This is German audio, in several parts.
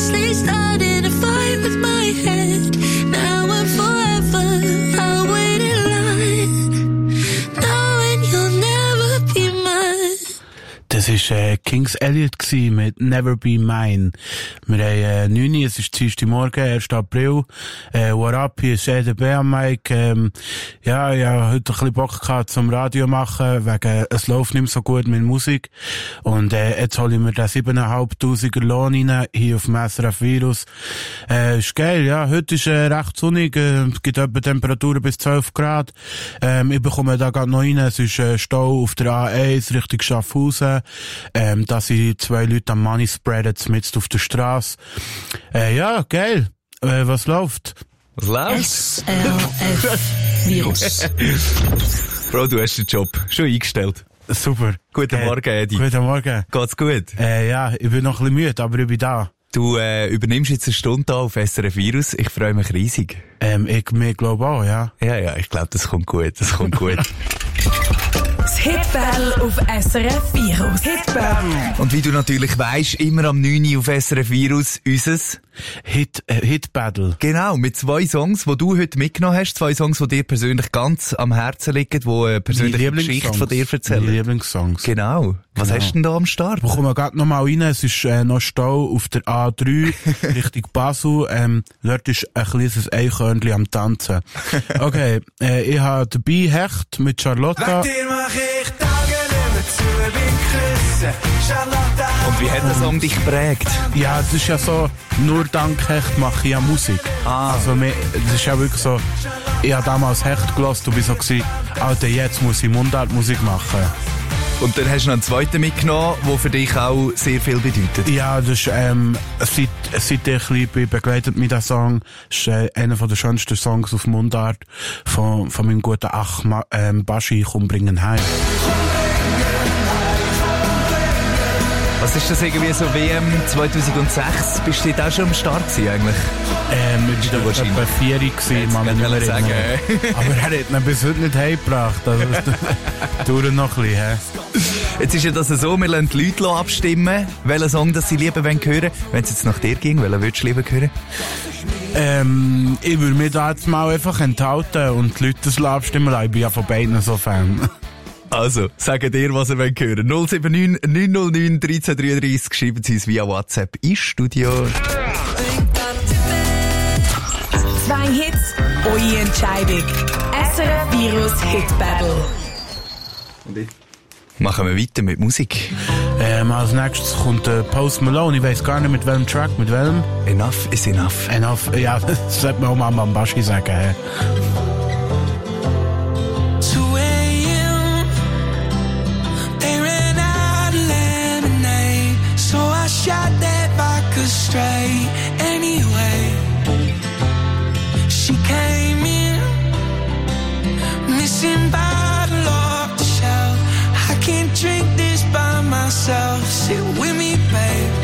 foolishly started a fight with my head. Now and forever I'll wait in line, knowing you'll never be mine. Das war Kings Elliot mit Never Be Mine. Wir haben 9 Uhr, es ist Dienstagmorgen, 1. April. What up, hier ist EDB am Mic. Ja, ich hatte heute ein bisschen Bock gehabt zum Radio machen, wegen es läuft nicht mehr so gut mit Musik. Und jetzt hole ich mir den 7'500er Lohn rein, hier auf dem SRF Virus. Ist geil, ja. Heute ist recht sonnig, es gibt etwa Temperaturen bis 12 Grad. Ich bekomme da gerade noch rein, es ist Stau auf der A1 Richtung Schaffhausen. Da sind 2 Leute am Money spreaden, mitten auf der Straße. Ja, geil. Was läuft? Was läuft? SRF Virus. Bro, du hast den Job schon eingestellt. Super. Guten Morgen, Edi. Guten Morgen. Geht's gut? Ja, ich bin noch ein bisschen müde, aber ich bin da. Du übernimmst jetzt eine Stunde da auf SRF Virus. Ich freue mich riesig. Ich glaube auch, ja. Ja, ich glaube, das kommt gut. Das kommt gut. Das Hitbattle auf SRF Virus. Hitbattle. Und wie du natürlich weisst, immer am 9 Uhr auf SRF Virus unseres Hitbattle. Genau, mit 2 Songs, die du heute mitgenommen hast. 2 Songs, die dir persönlich ganz am Herzen liegen, die eine persönliche Geschichte von dir erzählen. Meine Lieblingssongs. Genau. Was hast du denn da am Start? Wir kommen gerade noch mal rein. Es ist noch Stau auf der A3 Richtung Basel. Dort ist ein kleines Eichhörnchen am Tanzen. Okay, ich habe dabei Hecht mit Charlotta. Wegen dir mach ich Tage nicht mehr zu, bin küssen, Charlotta. Und wie hat der Song dich geprägt? Ja, das ist ja so, nur dank Hecht mache ich ja Musik. Also, das ist ja wirklich so, ich habe damals Hecht gehört und bin so gewesen, Alter, jetzt muss ich Mundartmusik machen. Und dann hast du noch einen zweiten mitgenommen, der für dich auch sehr viel bedeutet. Ja, das ist, seit ich ein bisschen begleitet mit diesem Song, ist einer der schönsten Songs auf Mundart von meinem guten Ach, Baschi, komm, bringen heim. Was ist das irgendwie so WM 2006? Bist du dort auch schon am Start gewesen, eigentlich? Ich war etwa 4 gewesen, Mann, nicht mehr sagen. Aber er hat ihn bis heute nicht heimgebracht. Also, dauert noch ein bisschen, hä? Jetzt ist ja das so, wir lassen die Leute abstimmen, welchen Song das sie lieber hören wollen. Wenn es jetzt nach dir ging, welchen würdest du lieber hören? Ich würde mich da jetzt mal einfach enthalten und die Leute das abstimmen lassen. Ich bin ja von beiden so Fan. Also, sagen dir, was ihr wollt hören. 079 909 1333, schreiben Sie es via WhatsApp ins Studio. 2 Hits, eure Entscheidung. SRF Virus Hit Battle. Und jetzt machen wir weiter mit Musik. Als nächstes kommt Post Malone. Ich weiss gar nicht mit welchem Track, mit welchem. Enough is enough. Enough, ja, das sollte man auch mal am Baschi sagen. Hey. Shot that vodka straight anyway. She came in, missing bottle off the shelf. I can't drink this by myself. Sit with me, babe.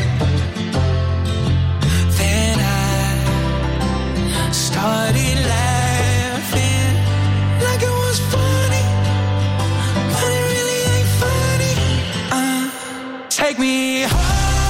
Then I started laughing like it was funny, but it really ain't funny. Take me home.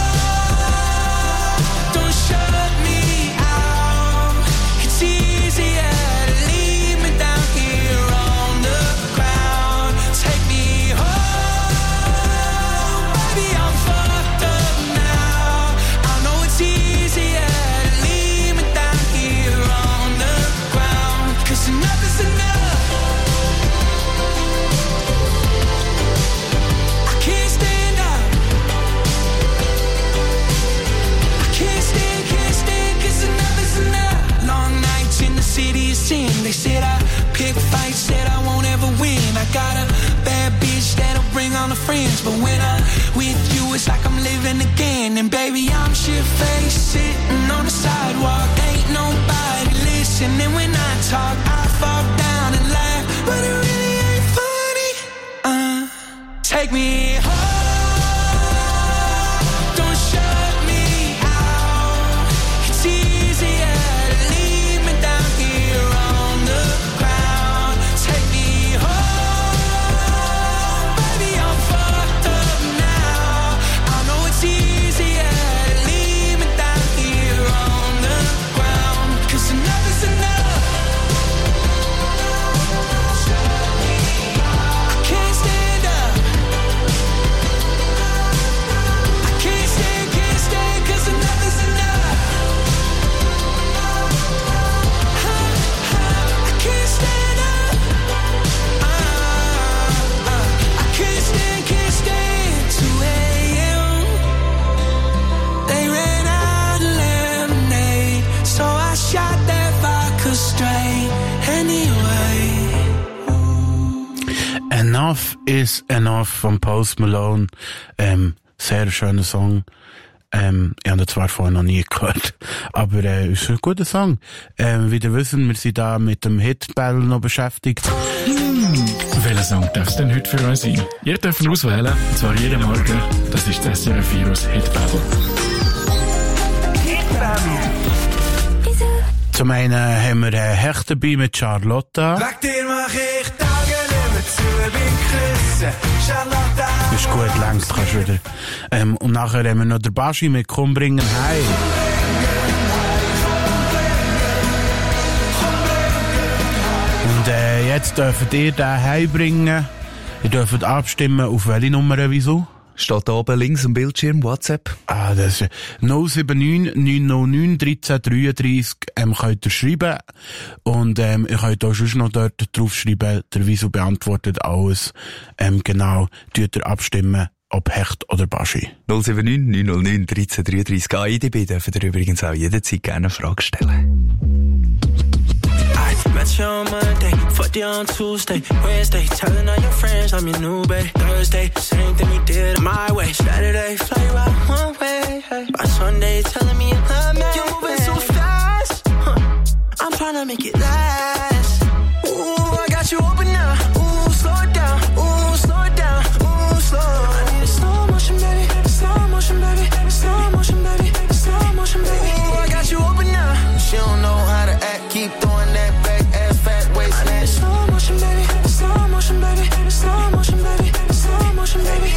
They said I pick fights, said I won't ever win. I got a bad bitch that'll bring all the friends, but when I'm with you, it's like I'm living again. And baby, I'm shit-faced, sitting on the sidewalk. Ain't nobody listening when I talk. I fall down and laugh, but it really ain't funny. Take me home. Here Enough is Enough von Post Malone. Sehr schöner Song. Ich habe ihn zwar vorher noch nie gehört, aber ist ein guter Song. Wie ihr wisst, wir sind da mit dem Hit-Battle noch beschäftigt. Welcher Song darf es denn heute für euch sein? Ihr dürft auswählen, und zwar jeden Morgen. Das ist das SRF Virus Hit-Battle. Zum einen haben wir Hecht dabei mit Charlotta. Weg dir mach ich Tage nicht mehr zu, bin Küssen, Charlotta. Ist gut, längst kannst du wieder. Und nachher haben wir noch den Baschi mit Komm bringen heim. Und jetzt dürft ihr den heimbringen. Ihr dürft abstimmen, auf welche Nummer, wieso? Steht da oben links am Bildschirm, WhatsApp. Das ist 079 909 1333. Könnt ihr schreiben. Und ihr könnt auch schon noch dort drauf schreiben, der Wieso beantwortet alles. Genau, tut ihr abstimmen, ob Hecht oder Baschi. 079 909 1333. AIDB dürft ihr übrigens auch jederzeit gerne eine Frage stellen. Met you on Monday, fucked you on Tuesday, Wednesday, telling all your friends I'm your new babe. Thursday, same thing we did my way. Saturday, fly you out one way. By Sunday, telling me you love me. You're moving so fast, I'm tryna make it last. Ooh, I got you open now. Ooh, slow it down. Ooh, slow it down. Ooh, slow. I need a slow motion, baby. Slow motion, baby. Slow motion, baby. Slow motion, baby. Ooh, I got you open now. She don't know how to act, keep throwing that back ass fat waist snatch. Slow motion, baby. Slow motion, baby. Slow motion, baby. Slow motion, baby.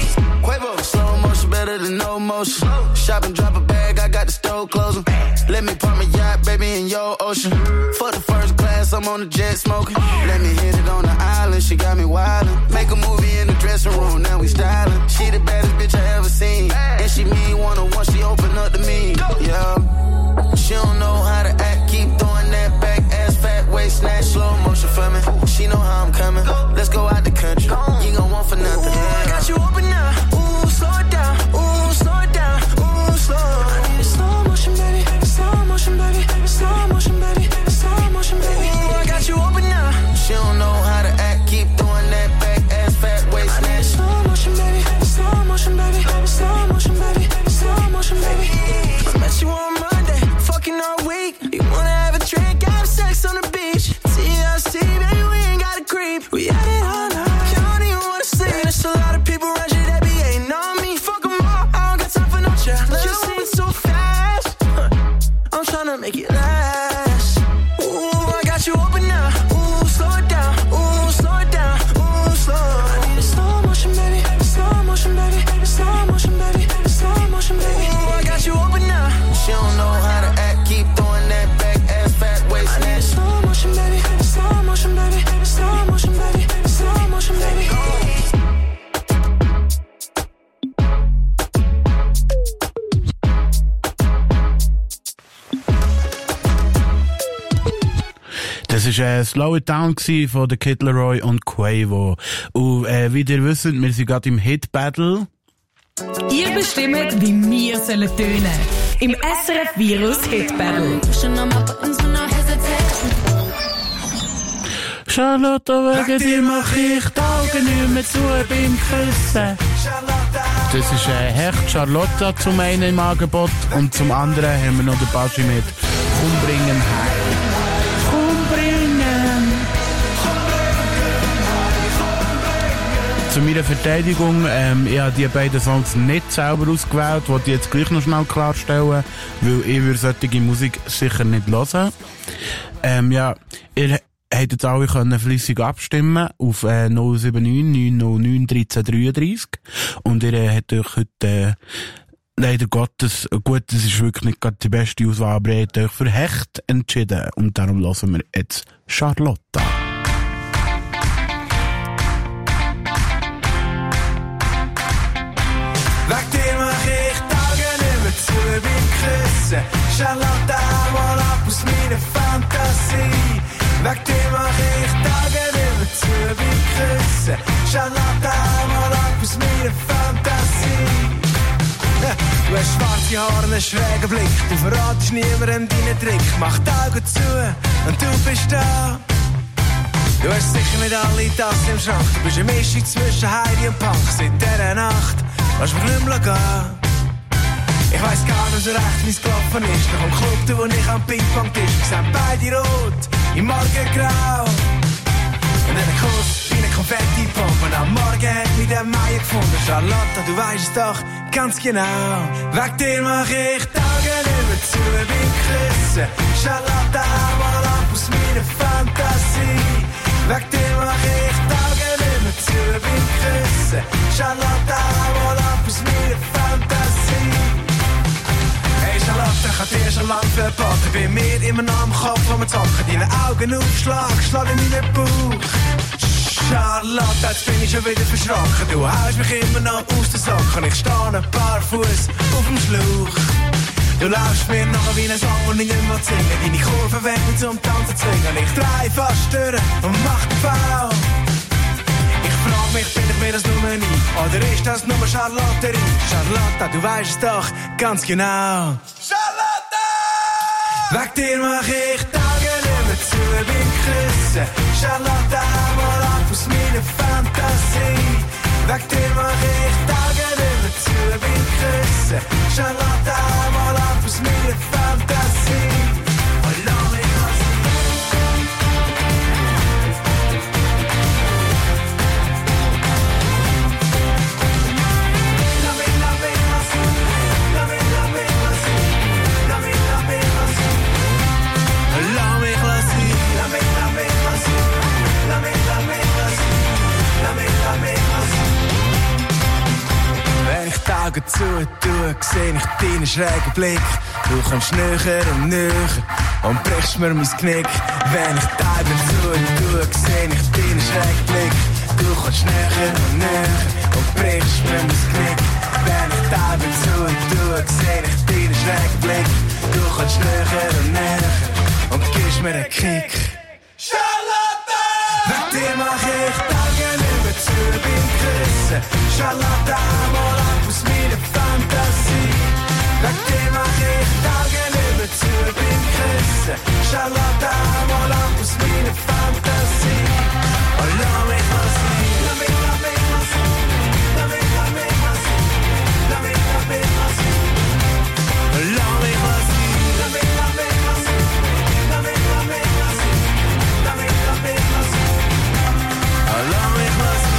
Quavo, slow motion better than no motion. Shop and drop a bag, I got the stove closing. Let me park my yacht, baby, in your ocean. Fuck the first class, I'm on the jet smoking. Let me hit it on the island, she got me wildin'. Make a movie in the dressing room, now we stylin'. She the baddest bitch I ever seen. And she mean one-on-one, she open up to me. Yeah. She don't know how to act, keep throwing that back ass fat waist snatch. Slow motion for me, she know how I'm coming. Let's go out the country, you gon' want for nothing. Ooh, I got you open now. Ooh, slow it down. Ooh, slow it down. Ooh, slow. I need a slow motion, baby. Slow motion, baby. Slow motion, baby. Slow motion, baby. Ooh, I got you open now. She don't know how to act, keep throwing that back ass fat waist snatch. Slow motion, baby. Slow motion, baby. Slow motion, baby. Slow motion, baby. I met you on Monday, fucking all week. You wanna have a drink, have sex on the beach. TLC, baby, we ain't gotta creep. We had it all night, you don't even wanna sleep. And there's a lot of people around you that be hating on me. Fuck them all, I don't got time for no chat. You seem so fast, I'm tryna make it last. Ooh, I got you open now. Ooh, slow it down. Ooh, slow it down. Ooh, slow. I need a slow motion, baby. Slow motion, baby. Slow motion, baby. Slow motion, baby. Ooh, I got you open now. She don't know how to act, keep throwing that back ass fat waist I need a snatch. slow motion, baby. Slow motion, baby. Slow motion, baby. Slow motion, baby. Das war Slow It Down von der Kid Laroi und Quavo. Und wie ihr wisst, wir sind gerade im Hit-Battle. Ihr bestimmt, wie wir sollen tönen. Im SRF Virus Hit Battle. Charlotte, wegen dir mach ich die Augen nicht mehr zu beim Küssen. Das ist Hecht Charlotte zum einen im Angebot und zum anderen haben wir noch den Baschi mit Komm bringen heim. Komm bringen. Zu meiner Verteidigung, ich habe die beiden Songs nicht selber ausgewählt, wollte ich jetzt gleich noch schnell klarstellen, weil ich würde solche Musik sicher nicht hören. Ja, ihr hättet jetzt alle können flüssig abstimmen auf 079 909 1333 und ihr habt euch heute leider Gottes, gut, das ist wirklich nicht gerade die beste Auswahl, aber ihr habt euch für Hecht entschieden und darum hören wir jetzt Charlotta. Weg dir mach ich Tage nicht mehr zu beim Küssen. Charlotte, mal ab aus meiner Fantasie. Weg dir mach ich Tage nicht mehr zu beim Küssen. Charlotte, mal ab aus meiner Fantasie. Du hast schwarze Haare, einen schrägen Blick. Du verratest niemandem deinen Trick. Mach die Augen zu und du bist da. Du hast sicher nicht alle Tassen im Schrank. Du bist eine Mischung zwischen Heidi und Punk. Seit dieser Nacht lass mich nicht mehr gehen. Ich weiss gar nicht so recht, wie's gelaufen ist. Nach dem Club, wo ich am Ping-Pong-Tisch. Wir sehen beide rot, im Morgengrau. Und dann ein Kuss wie eine Konfetti-Pumpe. Und am Morgen hat mich der Meier gefunden. Charlotte, du weisst es doch ganz genau. Wegen dir mach ich Tage über zu beim Küssen. Charlotte, hau mal ab aus meiner Fantasie. Wegen dir mach ich Tage über zu beim Küssen. Charlotte, hau mal ab aus meiner Fantasie. Hey Charlotte, ich hab dir schon lang verboten. Bei mir immer noch am Kopf, wo wir zocken. Deine Augen aufschlag, schlag in meinen Bauch. Charlotte, jetzt bin ich schon wieder verschrocken. Du haust mich immer noch aus den Socken. Ich stehe ein paar Fuß auf dem Schlauch. Du laufst mir nachher wie ein Song und ich nicht mehr singen. Deine Kurven weg und zum Tanzen zwingen. Ich dreh fast durch und mach den Bau. Ich frag mich, bin ich mir das nur nie? Oder ist das nur Charlotterie? Charlotte, du weisst es doch ganz genau. Charlotte! Wegen dir mach ich Tage immer zu beim Küssen. Charlotte, hau mal ab aus meiner Fantasie. Wegen dir mach ich Tage immer zu beim Küssen. Charlotte, hau mal ab aus meiner Fantasie. Und lass mich wenn ich die Augen zutue, seh ich deinen schrägen Blick. Du kommst näher und näher und brichst mir mein Knick. Wenn ich die Augen zutue, seh ich deinen schrägen Blick. Du kommst näher und näher und brichst mir mein Knick. Wenn ich die Augen zutue, seh ich deinen schrägen Blick. Du kommst näher und näher und gibst mir einen Kick. Charlotte! Wegen dir mach ich Tage über zu beim Küssen. Charlotte, hau mal ab aus meiner Fantasie. Wegen dir mach ich Tage über zu beim Küssen. Charlotte, hau mal ab aus meiner Fantasie. Und lass mich mal sein. Lass mich mal sein. Lass mich mal sein. Lass mich mal sein. Lass mich mal sein. Lass mich mal sein. Lass mich mal sein. Lass mich mal sein. Lass mich mal sein.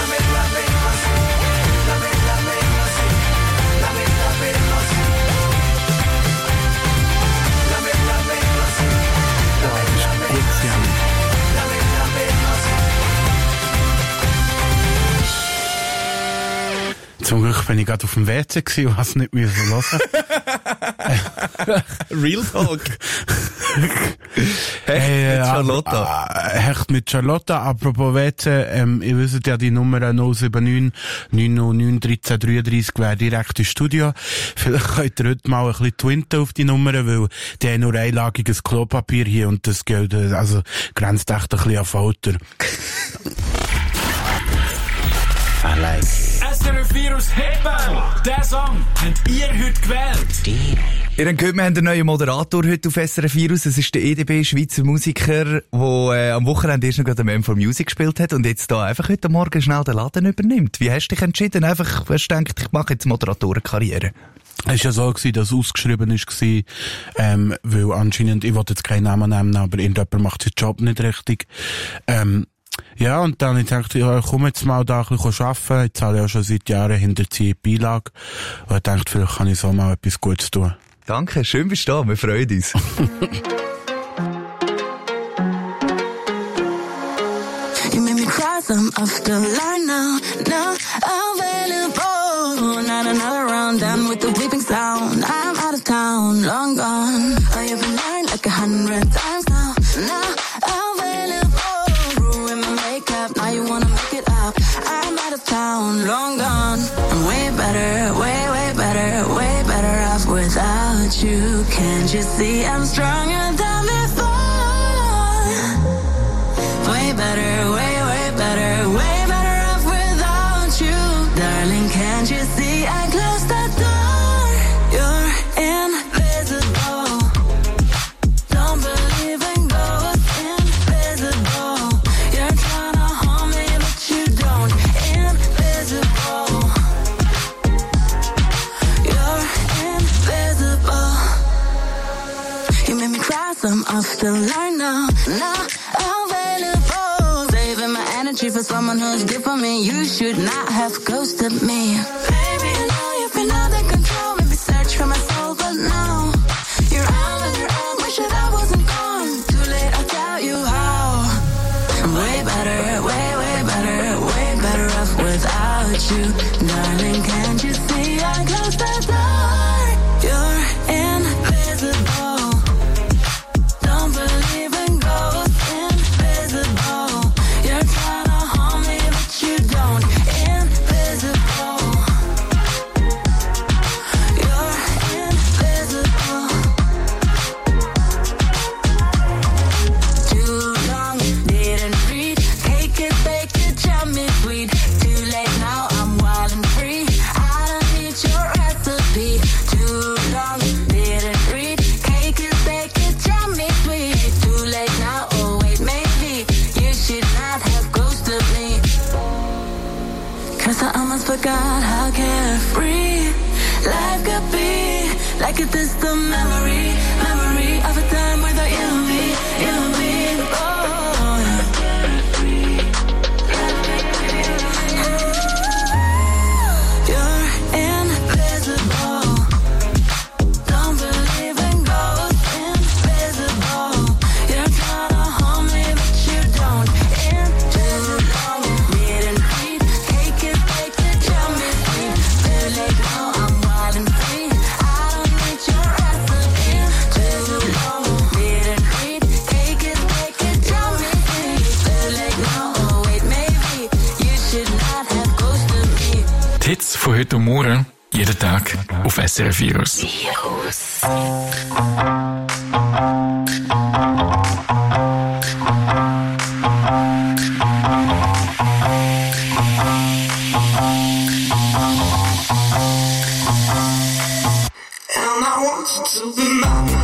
Zum Glück bin ich gerade auf dem WC gewesen und hab's nicht hören müssen. Real Talk. Hey, mit Charlotte. Hecht mit Charlotte. Apropos WC, ihr wisst ja, die Nummer 079 909 1333 wäre direkt ins Studio. Vielleicht könnt ihr heute mal ein bisschen twinten auf die Nummer, weil die haben nur einlagiges Klopapier hier und das gilt, also grenzt echt ein bisschen an Folter. I like SRF Virus Hitbang. Der Song habt ihr heute gewählt. Ihr habt gehört, wir haben einen neuen Moderator heute auf SRF Virus. Es ist der EDB, Schweizer Musiker, der am Wochenende erst noch gerade M for Music gespielt hat und jetzt da einfach heute Morgen schnell den Laden übernimmt. Wie hast du dich entschieden? Einfach, hast du gedacht, ich mache jetzt Moderatorenkarriere? Es war ja so, dass ausgeschrieben war, weil anscheinend, ich wollte jetzt keinen Namen nennen, aber irgendjemand macht seinen Job nicht richtig. Ja, und dann ich dachte ich, ja, komm jetzt mal da ein bisschen arbeiten. Ich zahle ja schon seit Jahren hinterziehende Beilage. Und ich dachte, vielleicht kann ich so mal etwas Gutes tun. Danke, schön bist du da, wir freuen uns. You made me cry, so I'm off the line now. Now available. Not another round, done with the weeping sound. I'm out of town, long gone. Oh, you've been lying like 100 times now. Now available. Ruin my makeup, now you wanna make it up. I'm out of town, long gone. I'm way better, way better, way better off without you. Can't you see I'm stronger than before? Way better, way better, way better off without you. Darling, can't you see I closed the door? You're invisible. Don't believe in ghosts, invisible. some off the line now. Now available. Saving my energy for someone who's good for me. You should not have ghosted me. Baby, I know you've been out of control. Maybe search for my soul, but now you're out on your own. Wish that I wasn't gone. Too late, I'll tell you how. I'm way better, way better off without you. Darling, can't you see I closed the door? You're invisible. Don't believe in ghosts, invisible. You're trying to harm me, but you don't. Invisible. You're invisible. Too long, didn't read. Cake it, bake it, tell me sweet. Too late now, I'm wild and free. I don't need your recipe. Too long, didn't read. Cake it, bake it, tell me sweet. Too late now, oh wait, maybe you should not have ghosted me. Cause I almost forgot how carefree life could be. Like a distant memory of a time without you and me, oh. You're invisible. Don't believe in ghosts, invisible. You're trying to harm me, but you don't. In too long, didn't read. Cake it, bake it, tell me sweet. Too late now, I'm wild and free. I don't need your recipe. Too long, didn't read. Cake it, bake it, tell me sweet. Too late now, oh wait, maybe you should not have ghosted me. Die Hits von heute Morgen, jeden Tag auf SRF Virus. And I want you to be mine.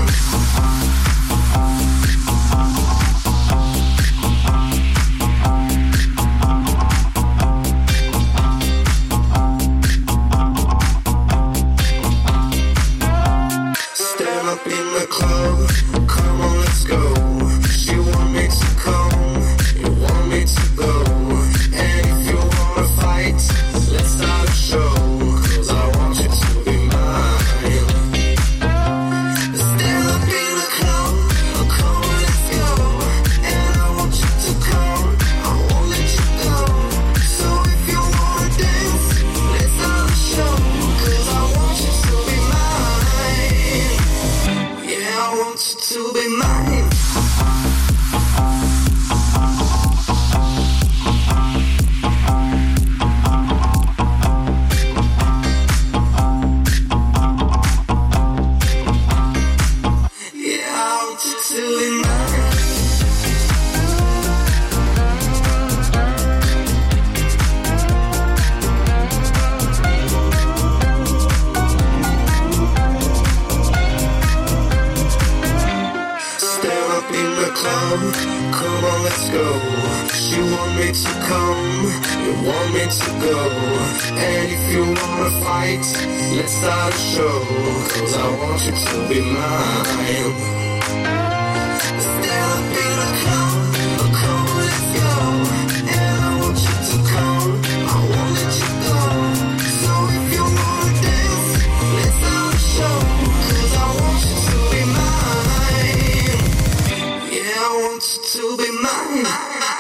Stand up in the club, come on, let's go. She want me to come, you want me to go. And if you wanna fight, let's start a show. Cause I want you to be mine. Stand up in the club, come on, let's go. And I want you to come, I won't let you go. So if you wanna dance, let's start a show. Cause I want you to be mine. Yeah, I want you to be mine. Yeah, I want you to be mine. Stand up in the club, come on, let's go. She want me to come, you want me to go. And if you wanna fight, let's start a show. Cause I want you to be mine. Stand up in the club, come on, let's go. And I want you to come, I won't let you go. So if you wanna dance, let's start a show. Cause I want you to be mine. Yeah, I want you to be mine.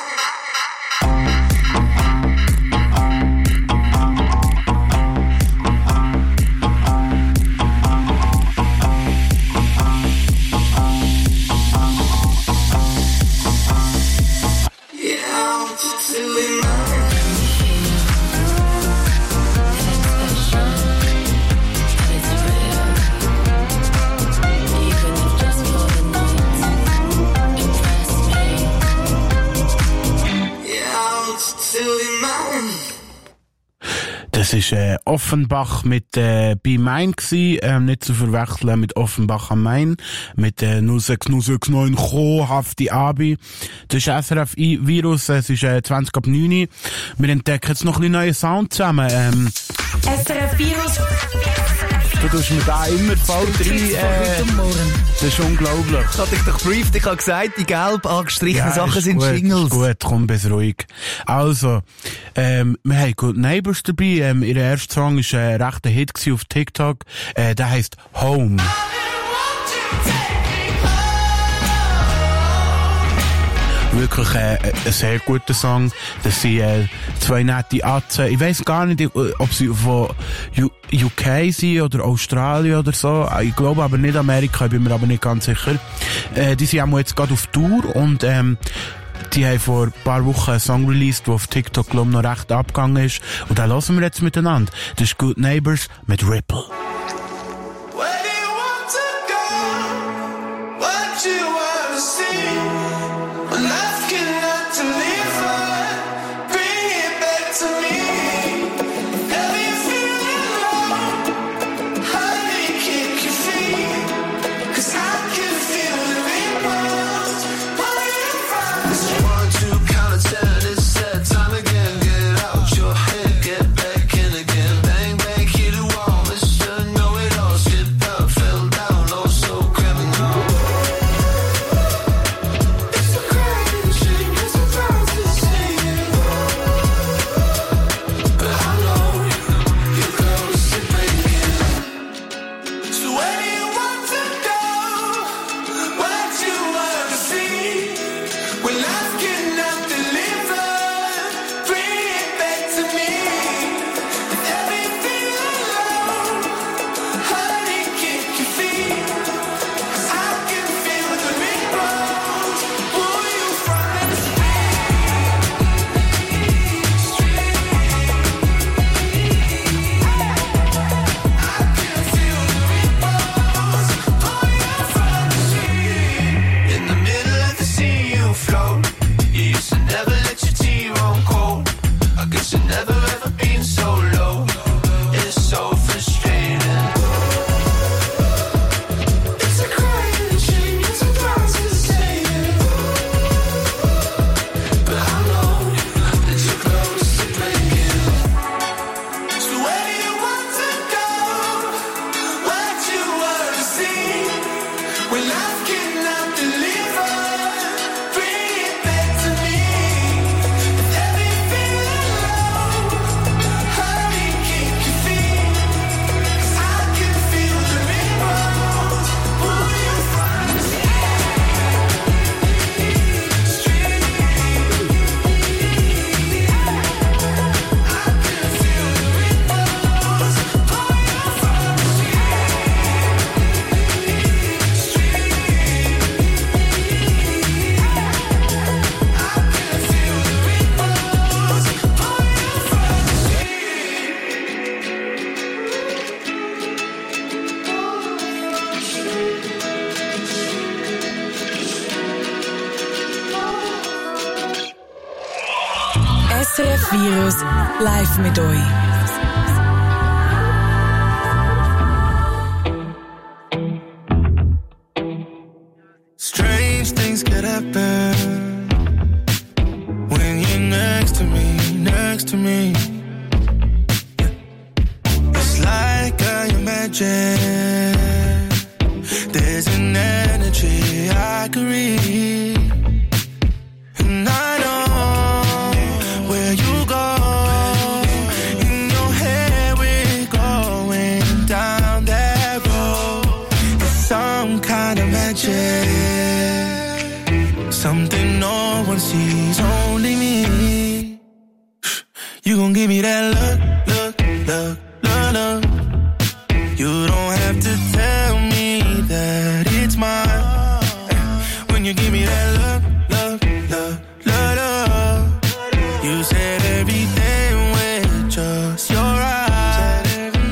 Yeah, I want you to be mine. Yeah, I want you to be mine. Das ist Offenbach mit Be Mine gsi, nicht zu verwechseln mit Offenbach am Main, mit 06069 Kohafti Abi. Das ist SRF Virus, es ist 20 ab 9. Wir entdecken jetzt noch ein bisschen neuen Sound zusammen. SRF Virus Du tust mir da immer voll rein. Das ist unglaublich. Ich hatte dich doch gebrieft, ich habe gesagt, die gelb angestrichenen Sachen sind gut, Jingles. Gut, komm, bis ruhig. Also, wir haben Good Neighbors dabei. Ihr erster Song war ein rechter Hit auf TikTok. Der heisst Home. Wirklich ein sehr guter Song. Das sind zwei nette Atzen. Ich weiss gar nicht, ob sie von UK sind oder Australien oder so. Ich glaube aber nicht Amerika, ich bin mir aber nicht ganz sicher. Die sind auch jetzt gerade auf Tour und die haben vor ein paar Wochen einen Song released, der auf TikTok glaub, noch recht abgegangen ist. Und den hören wir jetzt miteinander. Das ist Good Neighbors mit Ripple. SRF Virus live mit euch. Strange things could happen when you're next to me. It's like I imagine there's an energy I could read, and I know where you go. In your head we're going down that road. It's some kind of magic, something no one sees, only me. You gon' give me that look. You don't have to tell me that it's mine. When you give me that love. You said everything with just your eyes.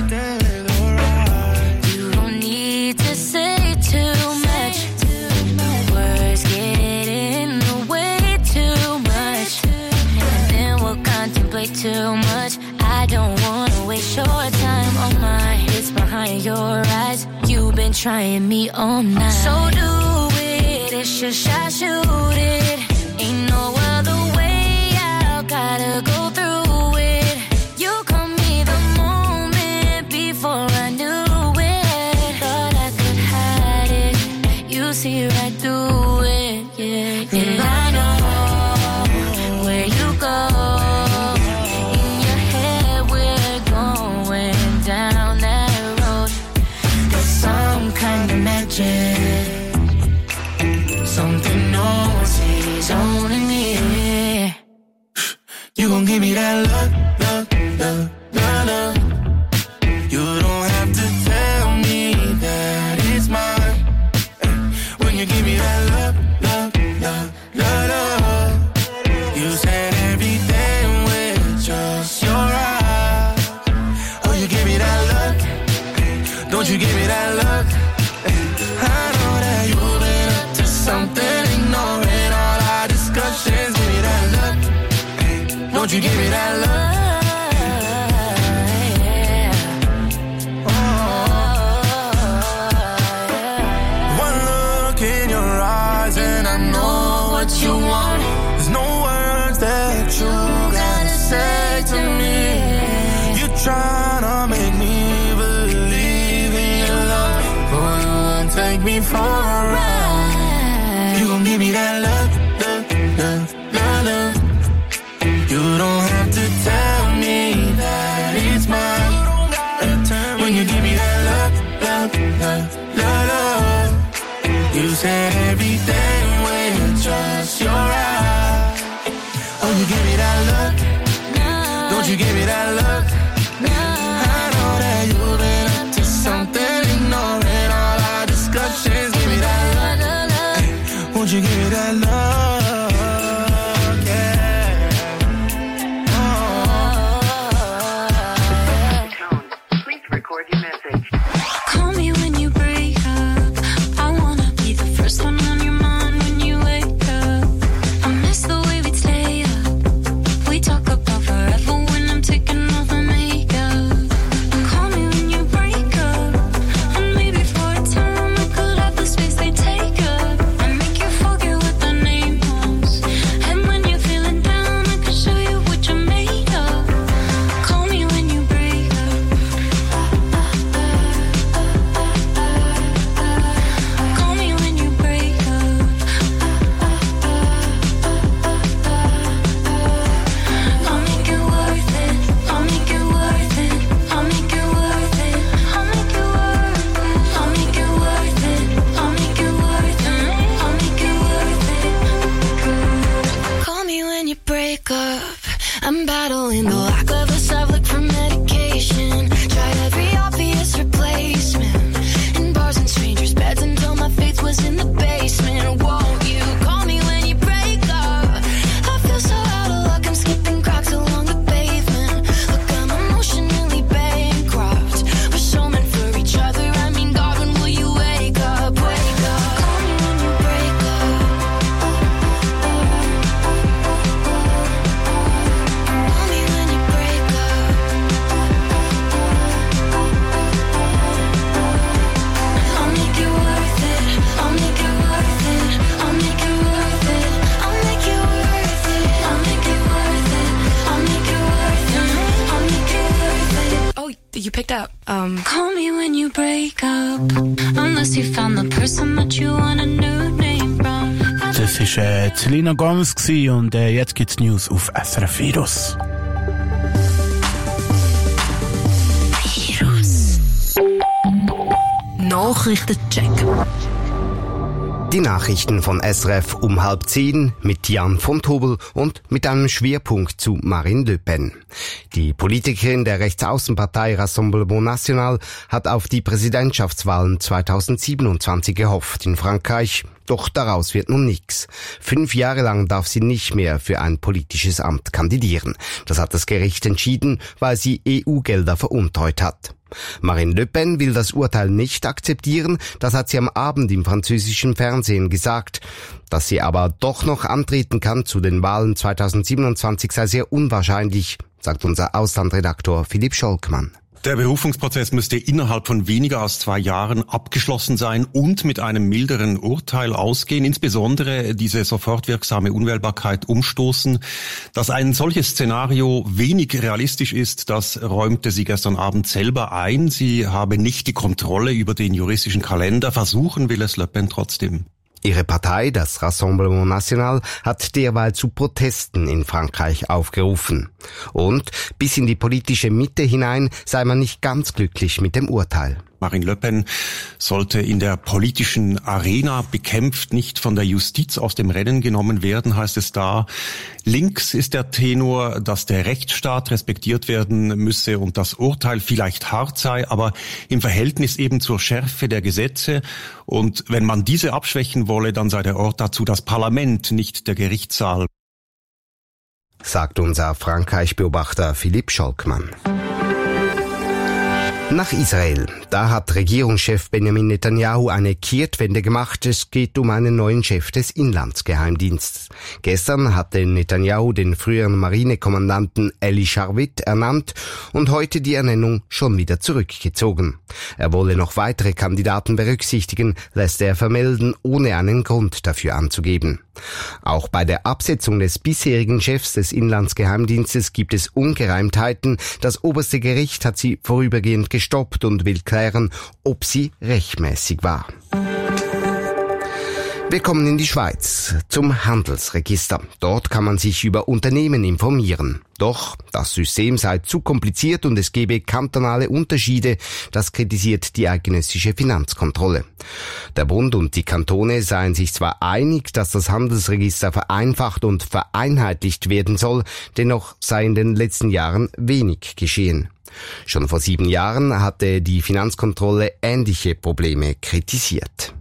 You don't need to say too much. Words get in the way too much, and then we'll contemplate too much. I don't wanna waste your time. Oh my, it's behind your eyes. You've been trying me all night. So do it, it's your shot, shoot it. Ain't no other way out, gotta go through it. You caught me the moment before I knew it. Don't you give me that look? I know that you've been up to something, ignoring all our discussions. Give me that look. Don't you give me that look? You want, there's no words that you gotta say to me. You're trying to make me believe in your love, but you won't take me for a ride. You gon' give me that love, love, love, love, love. You don't have to tell me that it's mine. When you give me that love, love, love, love, love. You said everything with just your eyes. Oh, you give me that look. Don't you give me that look? I know that you've been up to something, ignoring all our discussions. Give me that look. Won't you give me that look? Yeah. Tone. Please record your message. Call me when you break up. I wanna be the first one on your mind when you wake up. I miss the way we'd stay up. We talk about forever when I'm taking off my makeup. Call me when you break up. And maybe for a time I could have the space they take up. And make you forget what the name was. And when you're feeling down, I can show you what you're made of. Call me when you break up. Call me when you break up. I'll make it worth it. I'll make it worth it. I'll make it worth it. I'll make it worth it. I'll make it worth it. I'll make it worth it. I'll make it worth it. Call me when you break up. I'm battling the lack of a subject for medication. Tried every obvious replacement in bars and strangers' beds until my faith was in the basement. Won't you call me when you break up? I feel so out of luck, I'm skipping cracks along the pavement. Look, I'm emotionally bankrupt. We're so meant for each other. I mean, God, when will you wake up? Wake up. Call me when you break up. Call me when you break up. I'll make it worth it. I'll make it worth it. I'll make it worth it. I'll make it worth it. I'll make it worth it. I'll make it worth it. I'll make it worth it. Oh, you picked up. Call me when you break up. Unless you found the person that you want a new name from. Das war Selena Gomez und jetzt gibt's News auf SRF Virus. Nachrichtencheck. Die Nachrichten von SRF um 9:30 mit Jan von Tobel und mit einem Schwerpunkt zu Marine Le Pen. Die Politikerin der Rechtsaußenpartei Rassemblement National hat auf die Präsidentschaftswahlen 2027 gehofft in Frankreich. Doch daraus wird nun nichts. 5 Jahre lang darf sie nicht mehr für ein politisches Amt kandidieren. Das hat das Gericht entschieden, weil sie EU-Gelder veruntreut hat. Marine Le Pen will das Urteil nicht akzeptieren, das hat sie am Abend im französischen Fernsehen gesagt. Dass sie aber doch noch antreten kann zu den Wahlen 2027 sei sehr unwahrscheinlich, sagt unser Auslandredaktor Philipp Scholkmann. Der Berufungsprozess müsste innerhalb von weniger als 2 Jahren abgeschlossen sein und mit einem milderen Urteil ausgehen, insbesondere diese sofort wirksame Unwählbarkeit umstoßen. Dass ein solches Szenario wenig realistisch ist, das räumte sie gestern Abend selber ein. Sie habe nicht die Kontrolle über den juristischen Kalender, versuchen will es Le Pen trotzdem. Ihre Partei, das Rassemblement National, hat derweil zu Protesten in Frankreich aufgerufen. Und bis in die politische Mitte hinein sei man nicht ganz glücklich mit dem Urteil. Marine Le Pen sollte in der politischen Arena bekämpft, nicht von der Justiz aus dem Rennen genommen werden, heißt es da. Links ist der Tenor, dass der Rechtsstaat respektiert werden müsse und das Urteil vielleicht hart sei, aber im Verhältnis eben zur Schärfe der Gesetze. Und wenn man diese abschwächen wolle, dann sei der Ort dazu das Parlament, nicht der Gerichtssaal. Sagt unser Frankreich-Beobachter Philipp Scholkmann. Nach Israel. Da hat Regierungschef Benjamin Netanyahu eine Kehrtwende gemacht. Es geht um einen neuen Chef des Inlandsgeheimdienstes. Gestern hatte Netanyahu den früheren Marinekommandanten Eli Sharvit ernannt und heute die Ernennung schon wieder zurückgezogen. Er wolle noch weitere Kandidaten berücksichtigen, lässt er vermelden, ohne einen Grund dafür anzugeben. Auch bei der Absetzung des bisherigen Chefs des Inlandsgeheimdienstes gibt es Ungereimtheiten. Das oberste Gericht hat sie vorübergehend gestoppt und will klären, ob sie rechtmäßig war. Wir kommen in die Schweiz, zum Handelsregister. Dort kann man sich über Unternehmen informieren. Doch das System sei zu kompliziert und es gebe kantonale Unterschiede, das kritisiert die eidgenössische Finanzkontrolle. Der Bund und die Kantone seien sich zwar einig, dass das Handelsregister vereinfacht und vereinheitlicht werden soll, dennoch sei in den letzten Jahren wenig geschehen. Schon vor 7 Jahren hatte die Finanzkontrolle ähnliche Probleme kritisiert.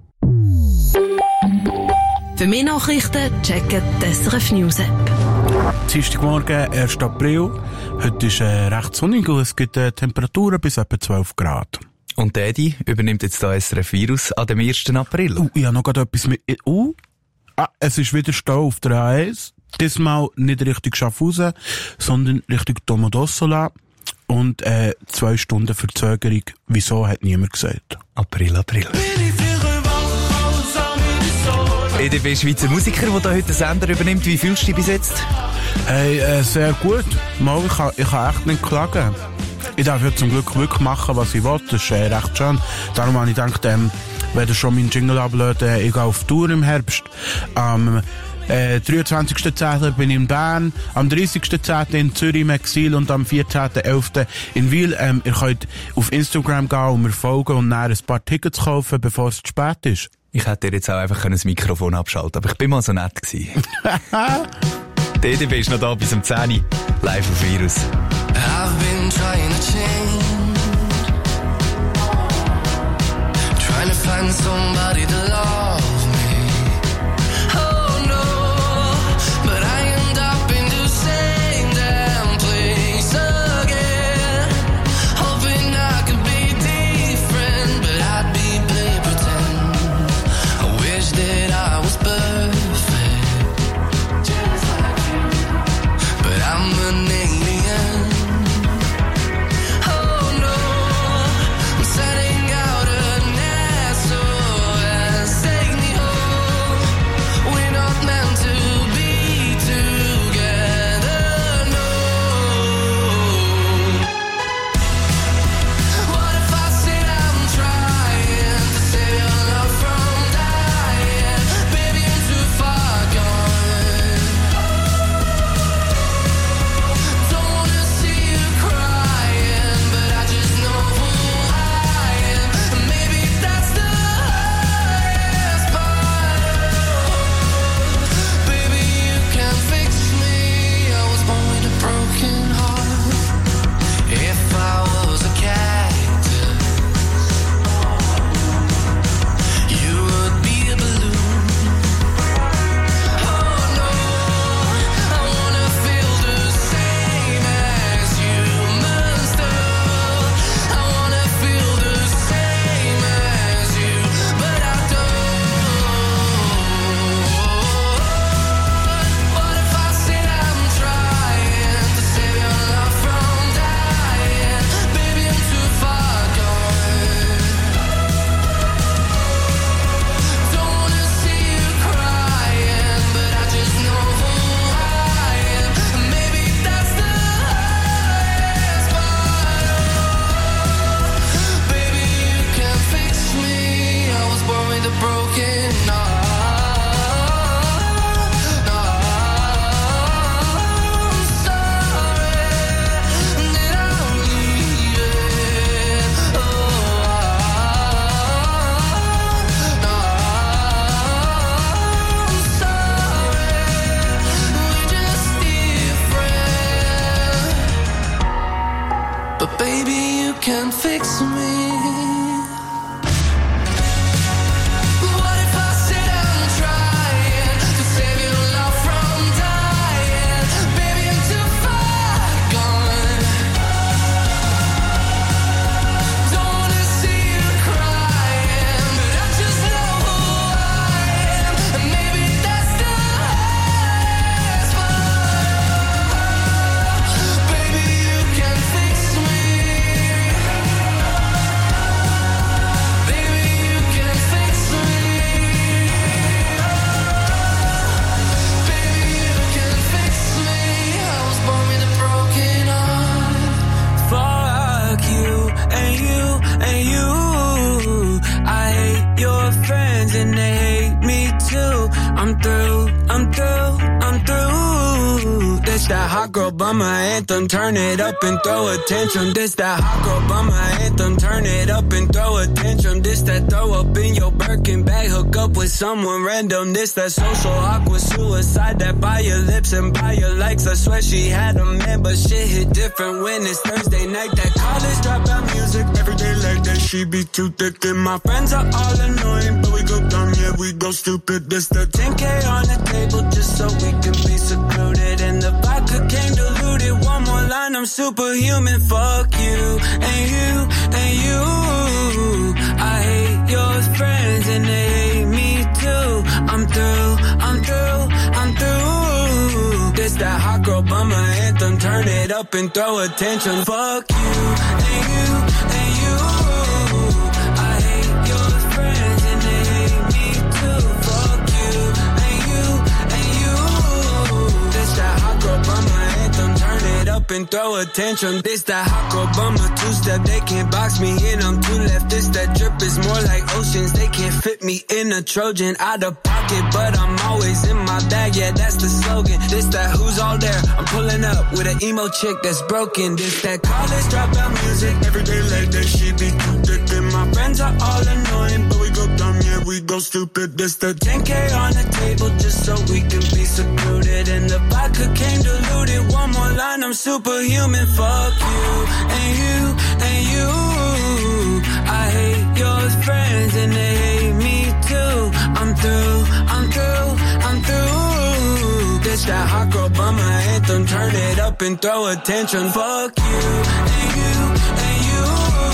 Für mehr Nachrichten checken die SRF News App. Dienstagmorgen, 1. April. Heute ist recht sonnig und es gibt Temperaturen bis etwa 12 Grad. Und Daddy übernimmt jetzt da SRF Virus an dem 1. April. Ich habe noch gerade etwas mit... es ist wieder Stau auf der A1. Diesmal nicht Richtung Schaffhausen, sondern Richtung Domodossola. Und 2 Stunden Verzögerung. Wieso, hat niemand gesagt. April. EDB Schweizer Musiker, der da heute den Sender übernimmt. Wie fühlst du dich bis jetzt? Hey, sehr gut. Mal, ich kann echt nicht klagen. Ich darf ja zum Glück wirklich machen, was ich will. Das ist recht schön. Darum habe ich gedacht, wenn ihr schon meinen Jingle ablädt, ich gehe auf Tour im Herbst. Am 23.10. bin ich in Bern, am 30.10. in Zürich im Exil und am 14.11. in Wil. Ihr könnt auf Instagram gehen und mir folgen und dann ein paar Tickets kaufen, bevor es zu spät ist. Ich hätte dir jetzt auch einfach das Mikrofon abschalten, aber ich bin mal so nett gewesen. Die EDB ist noch da bis um 10 Uhr, live auf Virus. I've been trying to change, trying to find somebody to love me. Oh no, but I end up in the same damn place again, hoping I could be different, but I'd be play pretend. I wish that I was perfect, just like you, but I'm an alien. Oh no, I'm setting out an SOS, take me home. We're not meant to be together, no. What if I said I'm trying to save your love from dying? Baby, I'm too far gone. Don't wanna see you crying, but I just know who I am. And maybe that's the highest part. Baby, you can fix me. I was born with a broken heart. If I was a cactus, you would be a balloon. Oh no, I wanna feel the same as you must have. I wanna feel the same as you, but I don't. What if I said I'm trying to save your love from dying? Baby, I'm too far gone. Don't wanna see you crying, but I just know who I am. And maybe that's the highest part. Baby, you can fix me. I was born with a broken heart. I'm sorry that I'm leaving. I'm sorry, we're just different. But baby, you can fix me. What if I said I'm trying to save your love from dying? Baby, I'm too far gone. through, I'm through, I'm through. This that hot girl bummer anthem, turn it up and throw a tantrum. This that hot girl bummer anthem, turn it up and throw a tantrum. This that throw up in your Birkin bag, hook up with someone random. This that social awkward suicide, that buy your lips and buy your likes. I swear she had a man, but shit hit different when it's Thursday night. That college dropout music, every day like that. She be too thick and my friends are all annoying, but we go dumb, yeah, we go stupid. This the 10K on the table just so we can be secluded, and the vodka came diluted. One more line, I'm superhuman. Fuck you and you and you. I hate your friends and they hate me too. I'm through, I'm through, I'm through. This that hot girl bummer anthem, turn it up and throw a tantrum. Fuck you and you and you. I hate your friends and they hate me too. Fuck you and you and you. This that hot girl bummer anthem, turn it up and throw a tantrum. This that hot girl bummer two-step, they can't box me in, I'm too left. This that drip is more like oceans, they can't fit me in a Trojan. Out of pocket, but I'm always in my bag, yeah, that's the slogan. This that who's all there, I'm pulling up with an emo chick that's broken. This that college dropout music, every day like that. She be too thick and my friends are all annoying, but we go dumb, yeah, we go stupid. This the 10K on the table just so we can be secluded, and the vodka came diluted. One more line, I'm superhuman. Fuck you and you and you. I hate your friends and they hate me too. I'm through, I'm through, I'm through. This that hot girl bummer anthem, turn it up and throw a tantrum. Fuck you and you and you.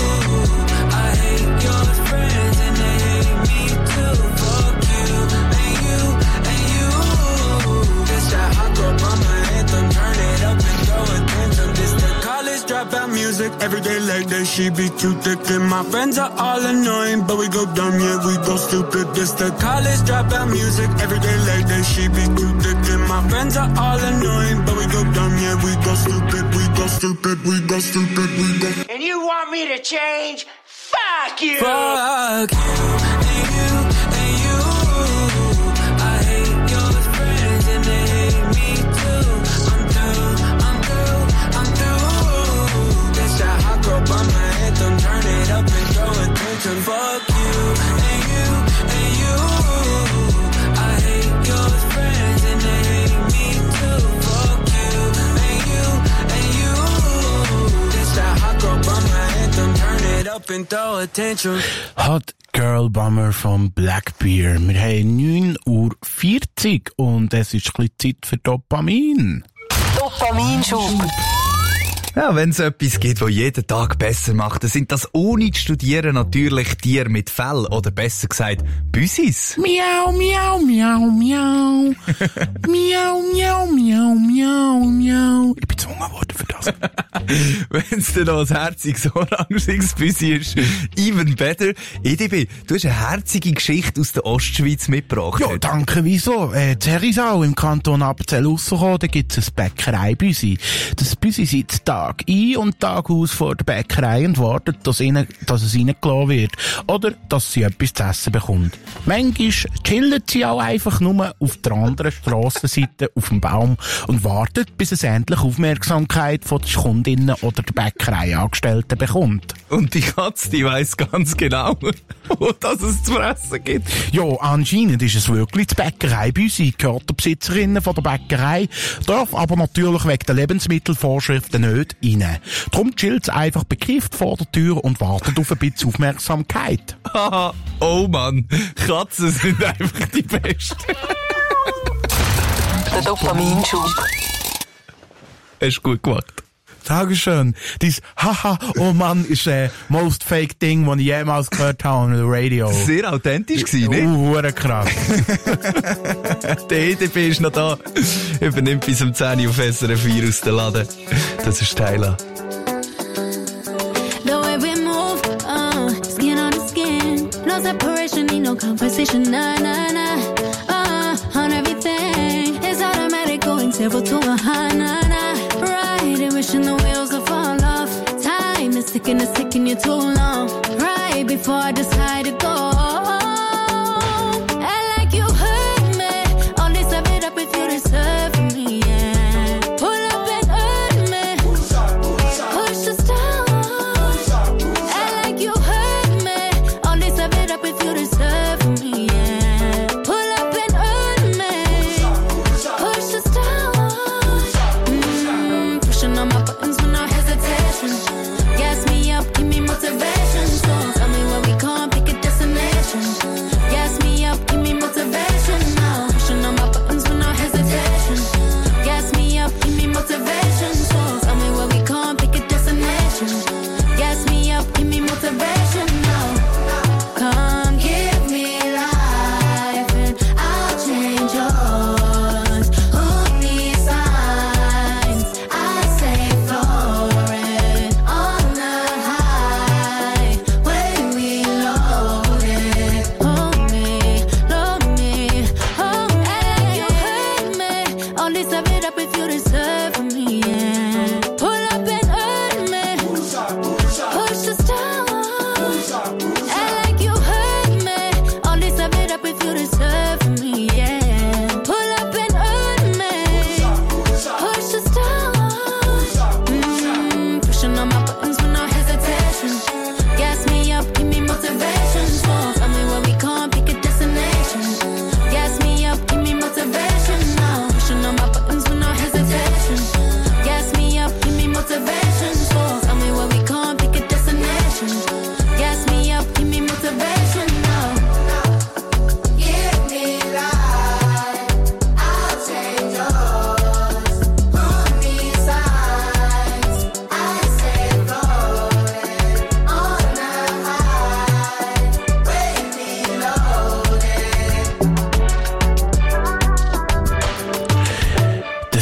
I hate your friends and they hate me too. Fuck you and you and you. This that hot girl bummer anthem, turn it up and throw a tantrum. This that college dropout music, every day like that. She be too thick and my friends are all annoying, but we go dumb, yeah, we go stupid. This the college dropout music, every day like that. She be too thick and my friends are all annoying, but we go dumb, yeah, we go stupid, we go stupid, we go stupid, we go. And you want me to change? Fuck you! Fuck you and you and you. I hate your friends and they hate me too. I'm through, I'm through, I'm through. This that hot girl bummer anthem, turn it up and throw a tantrum. Fuck you and you and you. I hate your friends and they hate me too. Fuck you and you and you. This that hot girl bummer anthem, turn it up and throw a tantrum. Hot Girl Bummer von Blackbeard. Wir haben 9:40 Uhr und es ist ein bisschen Zeit für Dopamin. Dopaminschub. Ja, wenn es etwas gibt, was jeden Tag besser macht, dann sind das ohne zu studieren natürlich Tiere mit Fell oder besser gesagt Büsis. Miau, miau, miau, miau. Miau, miau, miau, miau, miau. Ich bin gezwungen worden für das. Wenn es dann noch ein herziges, orangiges Büsi ist, even better. EDB, du hast eine herzige Geschichte aus der Ostschweiz mitgebracht. Ja, danke, wieso? Zerrisau im Kanton Appenzell rausgekommen, da gibt's ein Bäckerei-Büsi. Das Büsi sitzt Tag ein und Tag aus vor der Bäckerei und wartet, dass es reingelassen wird. Oder, dass sie etwas zu essen bekommt. Manchmal chillt sie auch einfach nur auf der anderen Strassenseite auf dem Baum und wartet, bis es endlich Aufmerksamkeit von den Kundinnen oder der Bäckereiangestellten bekommt. Und die Katze, die weiss ganz genau, wo das es zu fressen gibt. Ja, anscheinend ist es wirklich die Bäckerei-Büsi, gehört der Besitzerinnen von der Bäckerei, darf aber natürlich wegen der Lebensmittelvorschriften nicht rein. Darum chillt sie einfach bekifft vor der Tür und wartet auf ein bisschen Aufmerksamkeit. Haha, oh Mann, Katzen sind einfach die Besten. Der Dopaminschub. Hast du gut gemacht. Dankeschön. Dies Haha, oh Mann, ist most fake Ding, das ich jemals gehört habe on the radio. Sehr authentisch gewesen, nicht? Krass. Der EDP ist noch da. Übernimmt bis um 10 Uhr auf SRF 4 aus dem Laden. Das ist Tyler. The way we move, skin on the skin. No separation, need no composition, nah, nah, nah. On everything, it's automatic, going several to a high, nah, nah. Right, wishing the wheels will fall off. Time is ticking, it's taking you too long. Right before I decide to go. I like you hurt me. All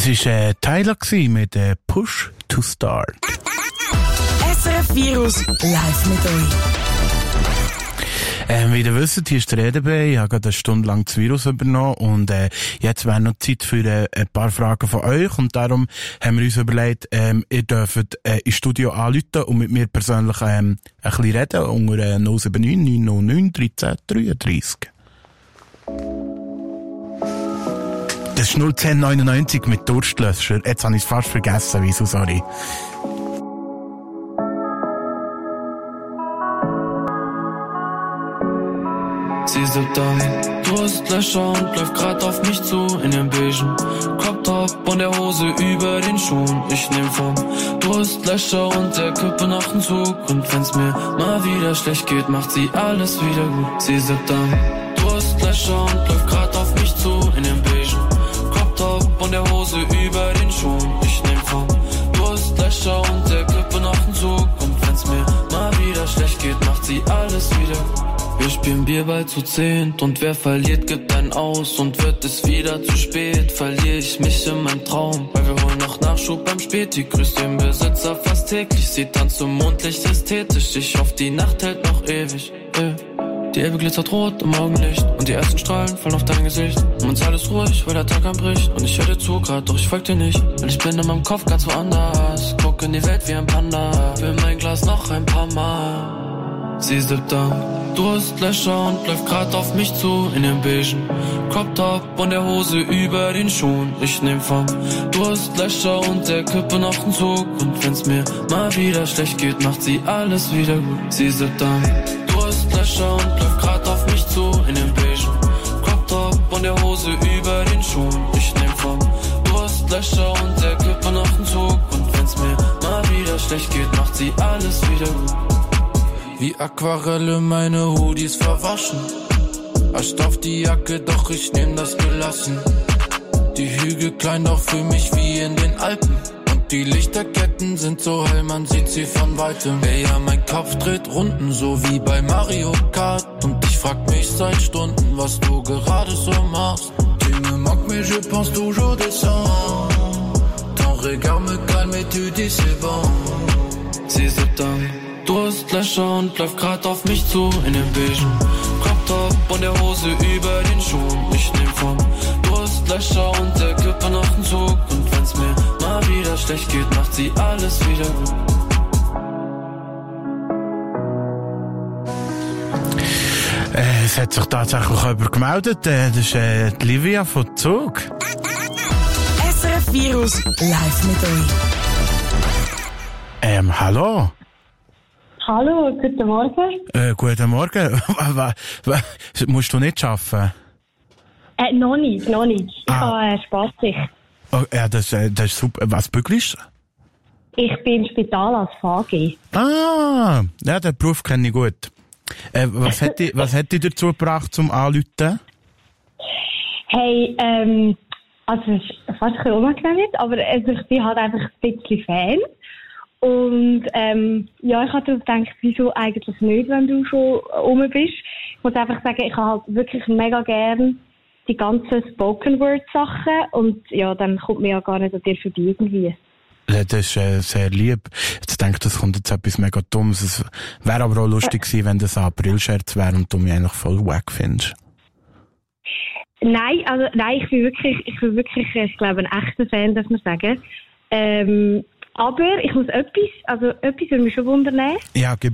war Tyler mit Push to Start. SRF Virus live mit euch. Wie ihr wisst, hier ist der EDB. Ich habe gerade eine Stunde lang das Virus übernommen und jetzt wäre noch Zeit für ein paar Fragen von euch und darum haben wir uns überlegt, ihr dürft ins Studio anrufen und mit mir persönlich ein bisschen reden unter 079 909 13 33. Das ist 01099 mit Durstlöscher. Jetzt habe ich es fast vergessen, wieso, sorry. Sie sitzt da, Durstlöscher und läuft grad auf mich zu in dem beigen Crop-Top und der Hose über den Schuhen. Ich nehm vom Durstlöscher und der Kippe nach dem Zug. Und wenn's mir mal wieder schlecht geht, macht sie alles wieder gut. Sie sitzt da, Durstlöscher und läuft grad auf mich zu in dem beigen Crop-Top und der Hose über den Schuhen. Ich nehm vom Durstlöscher und der Kippe nach dem Zug. Und wenn's mir mal wieder schlecht geht, macht sie alles wieder gut. Wir spielen Bierball zu 10 und wer verliert, gibt einen aus. Und wird es wieder zu spät, verliere ich mich in meinem Traum. Weil wir holen noch Nachschub beim Späti, grüß den Besitzer fast täglich. Sie tanzt im Mondlicht ästhetisch, ich hoffe die Nacht hält noch ewig. Die Elbe glitzert rot im Augenlicht und die ersten Strahlen fallen auf dein Gesicht. Um uns alles ruhig, weil der Tag anbricht und ich höre dir zu grad, doch ich folg dir nicht. Weil ich bin in meinem Kopf ganz woanders, guck in die Welt wie ein Panda. Will mein Glas noch ein paar Mal. Sie sitzt da, Durstlöscher und läuft grad auf mich zu in dem beigen Crop-Top und der Hose über den Schuhen. Ich nehm vom Durstlöscher und der Kippe noch den Zug. Und wenn's mir mal wieder schlecht geht, macht sie alles wieder gut. Sie sitzt da, Durstlöscher und läuft grad auf mich zu in dem beigen Crop-Top und der Hose über den Schuhen. Ich nehm vom Durstlöscher und der Kippe noch den Zug. Und wenn's mir mal wieder schlecht geht, macht sie alles wieder gut. Wie Aquarelle meine Hoodies verwaschen. Ascht auf die Jacke, doch ich nehm das gelassen. Die Hügel klein, doch fühl mich wie in den Alpen. Und die Lichterketten sind so hell, man sieht sie von weitem. Ey, ja, mein Kopf dreht Runden, so wie bei Mario Kart. Und ich frag mich seit Stunden, was du gerade so machst. Tu me manques, mais je pense toujours descendre. Ton regard me calme et tu dis c'est bon. Sie sitzt da, Durstlöscher und läuft grad auf mich zu in dem beigen Crop-Top und der Hose über den Schuhen. Ich nehm vom Durstlöscher und der Kippe nach dem Zug. Und wenn's mir mal wieder schlecht geht, macht sie alles wieder gut. Es hat sich tatsächlich jemand gemeldet. Das ist die Livia von Zug. SRF Virus live mit euch. Hallo. Hallo, guten Morgen. Guten Morgen. Musst du nicht arbeiten? Noch nicht. Ich habe Spaßsicht. Oh, ja, das ist super. Was bügelst du? Ich bin im Spital als VG. Ah, ja, den Beruf kenne ich gut. Was hat dich dazu gebracht zum Anrufen? Hey, also es ist fast ein bisschen unangenehm, aber also ich bin halt einfach ein bisschen Fan. Und ja, ich habe gedacht, wieso eigentlich nicht, wenn du schon rum bist. Ich muss einfach sagen, ich habe halt wirklich mega gern die ganzen Spoken-Word-Sachen und ja, dann kommt mir ja gar nicht an dir vorbei irgendwie. Das ist sehr lieb. Jetzt denke ich, das kommt jetzt etwas mega Dummes. Es wäre aber auch lustig gewesen, wenn das ein April-Scherz wäre und du mich eigentlich voll wack findest. Nein, ich bin wirklich, ich glaube, ein echter Fan, darf man sagen. Aber ich muss etwas würde mich schon wundern. Ja, gib.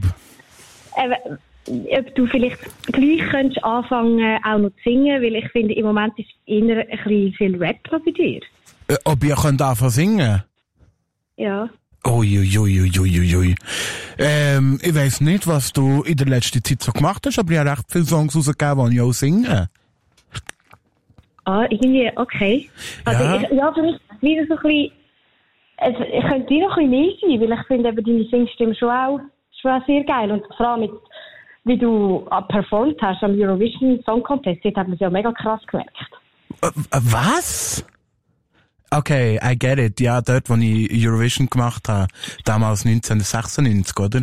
Ob du vielleicht gleich könntest anfangen, auch noch zu singen, weil ich finde, im Moment ist eher ein bisschen viel Rap bei dir. Ob ihr könnt anfangen singen? Ja. Uiuiuiuiui. Ich weiss nicht, was du in der letzten Zeit so gemacht hast, aber ich habe recht viele Songs rausgegeben, die ich auch singe. Ah, irgendwie, okay. Also ja. Vielleicht wieder so ein bisschen, ich könnte dir noch ein bisschen mehr sein, weil ich finde eben deine Singstimme schon auch sehr geil. Und vor allem, wie du performt hast am Eurovision Song Contest, das hat man ja mega krass gemerkt. Was? Okay, I get it. Ja, dort, wo ich Eurovision gemacht habe, damals 1996, oder?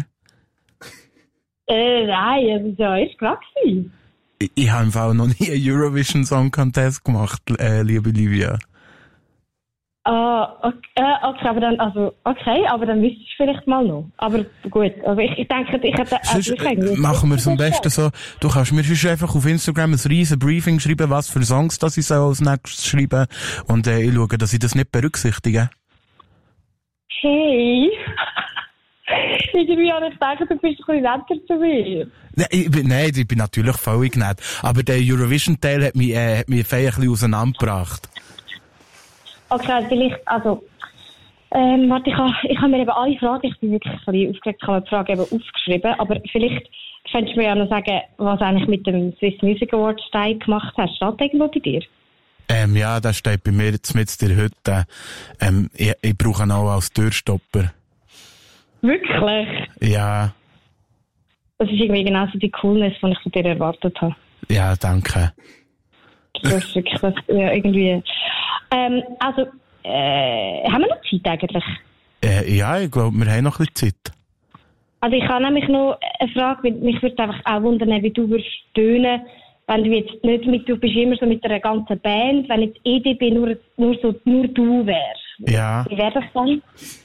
Nein, das war ja erst gerade gewesen. Ich habe auch noch nie einen Eurovision Song Contest gemacht, liebe Livia. Okay, aber dann, aber dann wüsste ich vielleicht mal noch. Aber gut, also ich denke, ich hätte... machen wir es am besten so, du kannst mir sonst einfach auf Instagram ein riesen Briefing schreiben, was für Songs das ich als nächstes schreiben und ich schaue, dass ich das nicht berücksichtige. Hey... Irgendwie habe ich gedacht, du bist ein bisschen netter zu mir. Nein, ich bin natürlich völlig nett. Aber der Eurovision-Teil hat mich ein bisschen auseinandergebracht. Okay, vielleicht, also... warte, ich habe mir eben alle Fragen, ich bin wirklich ein bisschen aufgeregt, ich habe mir die Frage eben aufgeschrieben, aber vielleicht könntest du mir ja noch sagen, was eigentlich mit dem Swiss Music Awards Stein gemacht hast. Steht irgendwo bei dir? Ja, das steht bei mir jetzt mit der Hütte. Ich brauche ihn auch als Türstopper. Wirklich? Ja. Das ist irgendwie genauso die Coolness, die ich von dir erwartet habe. Ja, danke. Das ist wirklich irgendwie... haben wir noch Zeit eigentlich? Ja, ich glaube, wir haben noch ein bisschen Zeit. Also ich habe nämlich noch eine Frage, weil mich würde einfach auch wundern, wie du würdest tönen, wenn du jetzt nicht du bist immer so mit einer ganzen Band, wenn jetzt EDB nur du wärst. Ja. Wie wäre das dann?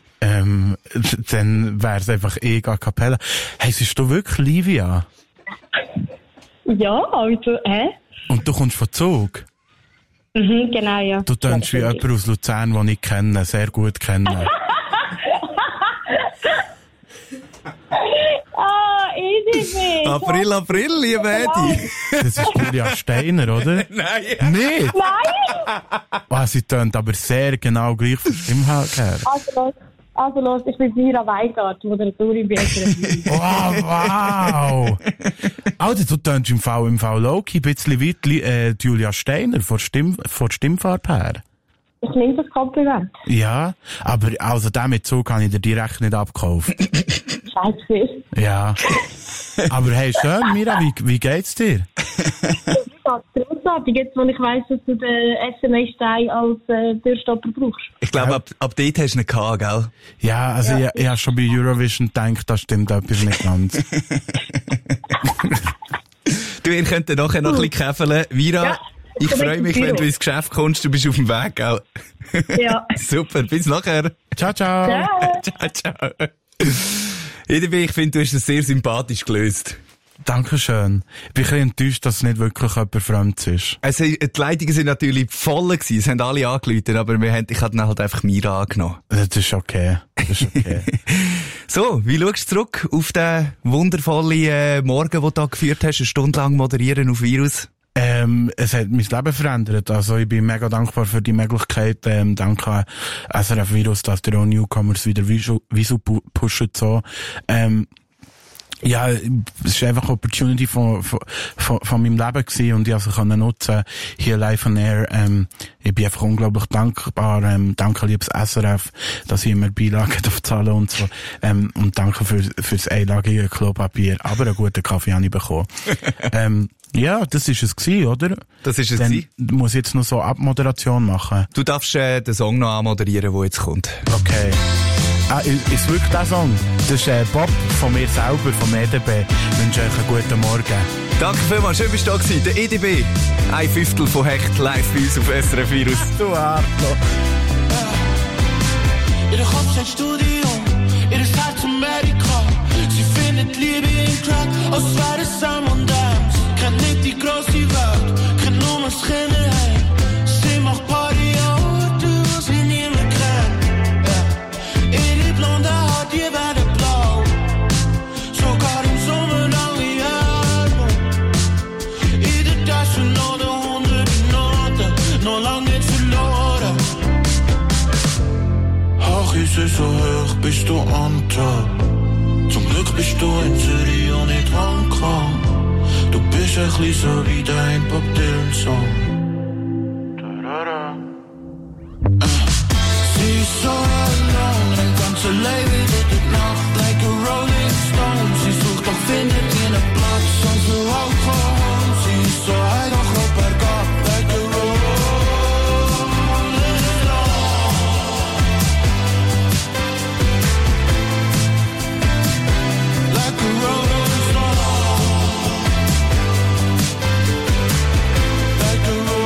Dann wäre es einfach a cappella. Hey, siehst du wirklich Livia? Ja, also, hä? Und du kommst von Zug? Mhm, genau, ja. Du tönst wie jemand aus Luzern, den ich kenne, sehr gut kenne. EDB! April, liebe Edi. Das ist Julia Steiner, oder? Nein. Nicht? Nein! Sie tönt aber sehr genau gleich vom Stimmhalt her. Also los, ich bin Mira Weingart, Moderatorin bei SRF. Wow! Alter, du tönst im V Loki ein bisschen weit Julia Steiner von Stimmfarbe her. Ich nehme das Kompliment. Ja, aber also den mit Zug kann ich dir direkt nicht abkaufen. Scheiße. Ja. Aber hey, schön, Mira, wie geht's dir? Grossartig, jetzt wo ich weiss, dass du den SMA-Stein als Türstopper brauchst. Ich glaube, ab dort hast du ihn gehabt, gell? Ja, also ja. Ich habe schon bei Eurovision gedacht, das stimmt etwas nicht ganz. Du, ihr könnt nachher noch ein bisschen käfeln. Vira, ja, ich freue mich, wenn du ins Geschäft kommst. Du bist auf dem Weg, gell? Ja. Super, bis nachher. Ciao, ciao. Ciao, ciao. Ich finde, du hast es sehr sympathisch gelöst. Dankeschön. Ich bin ein bisschen enttäuscht, dass es nicht wirklich jemand Fremdes ist. Also, die Leitungen sind natürlich voll gewesen. Es haben alle angerufen, aber ich habe dann halt einfach Mira angenommen. Das ist okay. So, wie schaust du zurück auf den wundervollen Morgen, den du da geführt hast, eine Stunde lang moderieren auf Virus? Es hat mein Leben verändert. Also ich bin mega dankbar für die Möglichkeit. Danke an SRF Virus, dass der auch Newcomers wieder Visu pushen so. Ja, es war einfach eine Opportunity von meinem Leben gewesen und ich konnte sie nutzen hier live on air. Ich bin einfach unglaublich dankbar. Danke, liebes SRF, dass ich immer Beilagen zahlen und so. Und danke fürs einlagige Klopapier. Aber einen guten Kaffee habe ich bekommen. Ja, das ist es gewesen, oder? Das ist es gewesen. Muss ich jetzt noch so Abmoderation machen. Du darfst den Song noch anmoderieren, der jetzt kommt. Okay. Ist wirklich der Song? Das ist Bob von mir selber, vom EDB. Ich wünsche euch einen guten Morgen. Danke vielmals, schön bist du da gewesen. Der EDB, 1/5 von Hecht, live bei uns auf SRF Virus. Du Arschloch. Ihre Kopf ein Studium, ihr Herz Amerika. Sie findet Liebe in Crack, als wäre es Sam und Dams. Kennt nicht die grosse Welt, kennt nur das Kinderheim. Sie macht Party an, du sie nie mehr kennt. Ihre blonde Haare, die werden blau. Sogar im Sommer lange Ärmel. In der Tasche noch der 100 Noten, noch lang nicht verloren. Ach, ist es so hoch, bist du on top. Zum Glück bist du in Zürich und nicht Hongkong. Du bist ein bisschen so wie dein Bob Dylan-Song. Sie ist so alone, ein ganzer Leben wird die Nacht like a Rolling Stone. Sie sucht und findet ihren Platz und so Alkohol. Sie ist so high, doch auf bergab, like a Rolling Stone. Like a Rolling Stone. Like a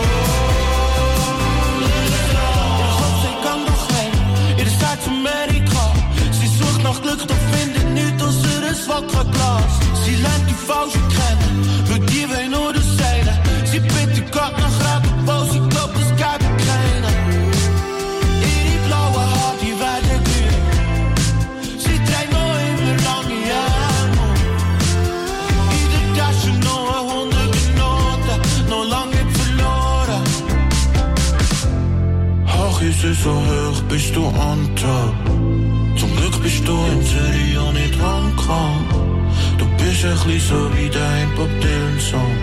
falsche kennen. Weil die wollen nur das Seelen. Sie bitten Gott nach Rat, obwohl sie glaubt, es gäbe keinen. Ihre blauen Haare, die werden grün. Sie trägt noch immer lange Ärmel. In der Tasche noch 100 Noten, noch lange nicht verloren. Ach, ist es so hoch, bist du on top. Zum Glück bist du in Zürich und nicht Hongkong. Du bist ein bisschen so wie dein Bob Dylan-Song.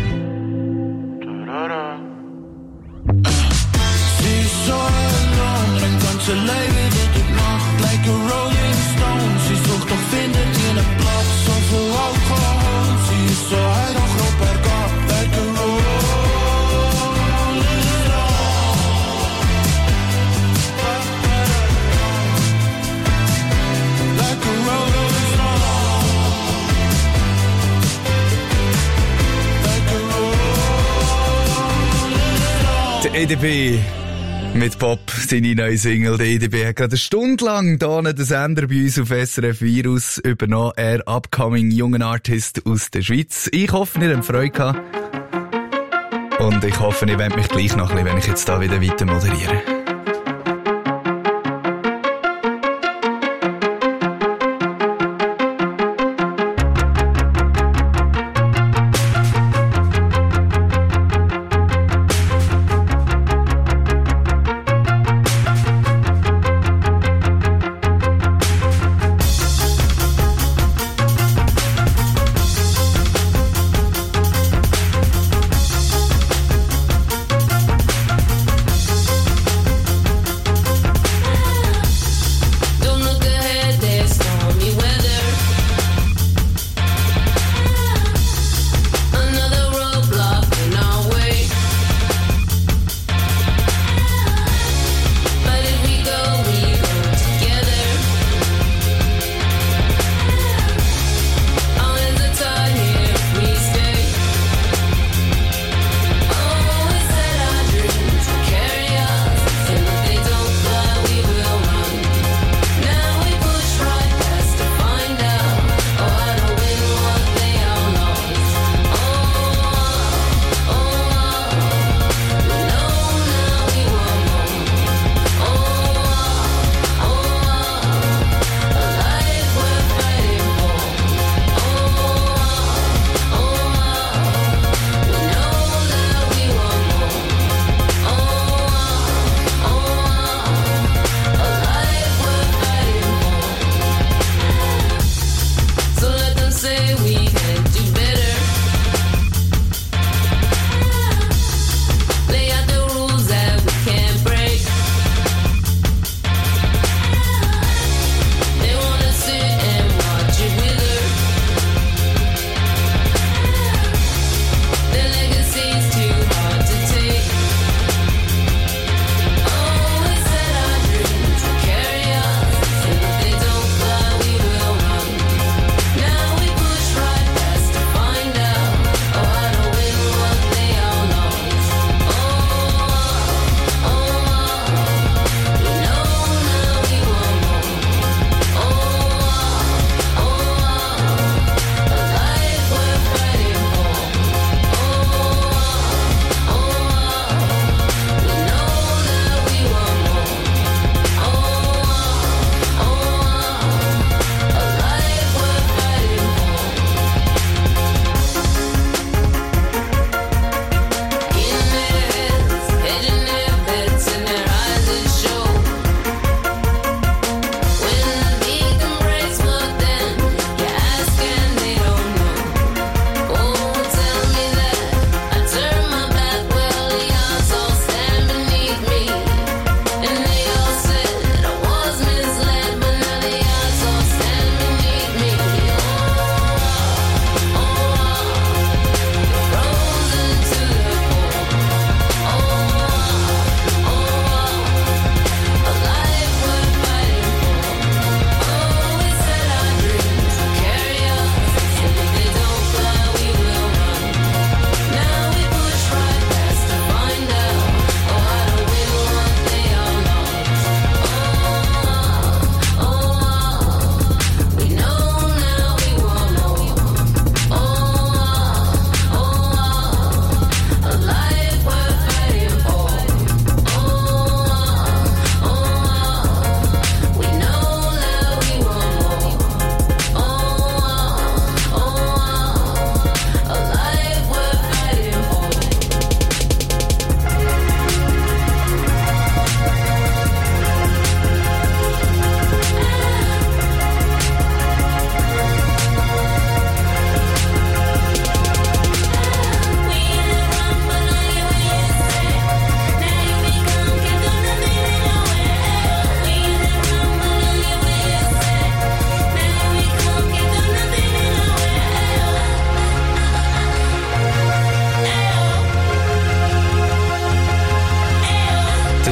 Sie ist so alone, dein ganzes Leben wird durch Nacht like a Rolling Stone. Sie sucht doch, findet ihren Platz, so viel Alkohol. Sie ist so high, doch noch bergab, like a Rolling Stone. Like a Rolling Der EDB mit Pop, seine neue Single. Der EDB hat gerade eine Stunde lang hier den Sender bei uns auf SRF Virus übernommen. Er upcoming jungen Artist aus der Schweiz. Ich hoffe, ihr habt Freude gehabt. Und ich hoffe, ihr wollt mich gleich noch ein bisschen, wenn ich jetzt da wieder weiter moderiere.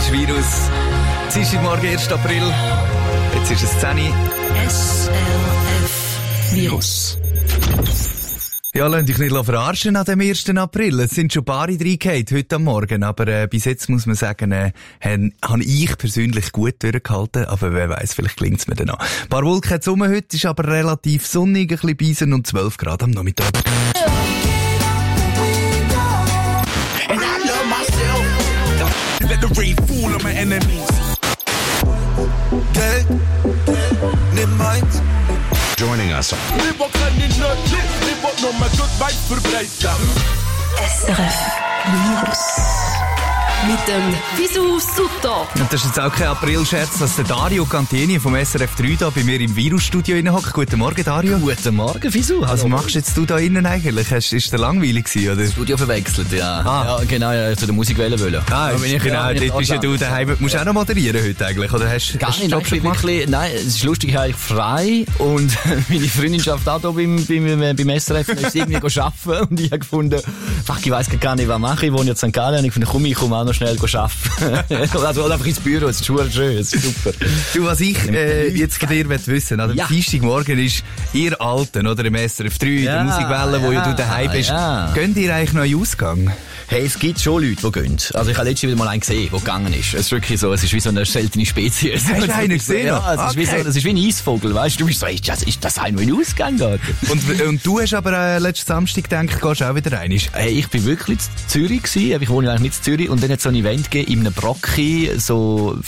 ist Virus. Dienstagmorgen, 1. April. Jetzt ist es 10 Uhr. SRF Virus. Ja, lasst euch nicht verarschen an dem 1. April. Es sind schon ein paar reingehauen heute am Morgen, aber bis jetzt muss man sagen, habe ich persönlich gut durchgehalten, aber wer weiss, vielleicht gelingt es mir dann noch. Ein paar Wolken hat es heute ist aber relativ sonnig, ein bisschen Beisen und 12 Grad am Nachmittag. And I love myself. Let the rain fall on my enemies. Geld, nimm meins. Joining us. Lieber kann ich nicht, lieber nur mal gut weit verbreiten. SRF Virus. Mit dem Visu Sutter. Und das ist jetzt auch kein April-Scherz, dass der Dario Cantieni vom SRF 3 da bei mir im Virusstudio hockt. Guten Morgen, Dario. Guten Morgen, Visu. Was machst jetzt du da innen eigentlich? Ist der langweilig gewesen, oder? Das Studio verwechselt, ja. Ja, genau, ja, zu der Musikwelle wollen. Genau, dort bist ja du daheim. Musst du auch noch moderieren heute eigentlich, oder hast du den Job schon gemacht? Nein, es ist lustig, ich habe frei und meine Freundin schafft auch hier beim SRF, ist irgendwie arbeiten und ich habe gefunden, ich weiss gar nicht, was mache ich, wohne jetzt in St. Gallen und ich finde, ich komme auch noch schnell arbeiten. Also einfach ins Büro, es ist schon schön, es ist super. Du, was ich jetzt von dir wissen will, am Dienstagmorgen ist ihr Alten, oder im SRF 3, der Musikwelle, wo du daheim bist. Gehen ihr eigentlich noch in den Ausgang? Hey, es gibt schon Leute, die gehen. Also ich habe letztens wieder mal einen gesehen, der gegangen ist. Es ist wirklich so, es ist wie so eine seltene Spezies. Hast du einen gesehen? Ja, es ist wie ein Eisvogel, weißt du? Du bist so, ist das einer, der in den Ausgang geht? Und du hast aber letzten Samstag gedacht, gehst auch wieder rein? Hey, ich bin wirklich in Zürich gewesen, ich wohne eigentlich nicht in Zürich, und dann hat es so ein Event gegeben, in einem Brocki, so